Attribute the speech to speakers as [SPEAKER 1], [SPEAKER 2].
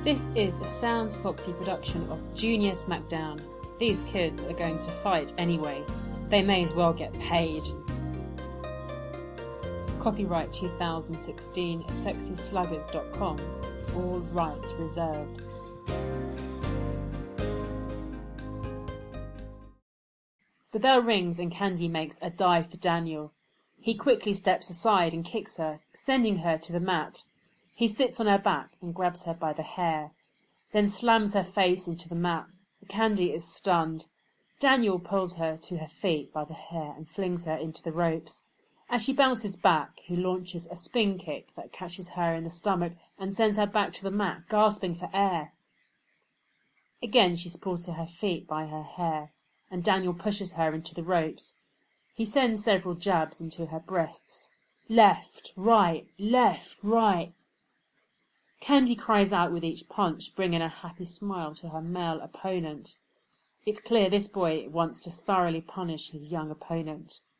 [SPEAKER 1] This is a Sounds Foxy production of Junior Smackdown. These kids are going to fight anyway. They may as well get paid. Copyright 2016 at sexysluggers.com. All rights reserved. The bell rings and Candy makes a dive for Daniel. He quickly steps aside and kicks her, sending her to the mat. He sits on her back and grabs her by the hair, then slams her face into the mat. Candy is stunned. Daniel pulls her to her feet by the hair and flings her into the ropes. As she bounces back, he launches a spin kick that catches her in the stomach and sends her back to the mat, gasping for air. Again she's pulled to her feet by her hair, and Daniel pushes her into the ropes. He sends several jabs into her breasts. Left, right, left, right. Candy cries out with each punch, bringing a happy smile to her male opponent. It's clear this boy wants to thoroughly punish his young opponent.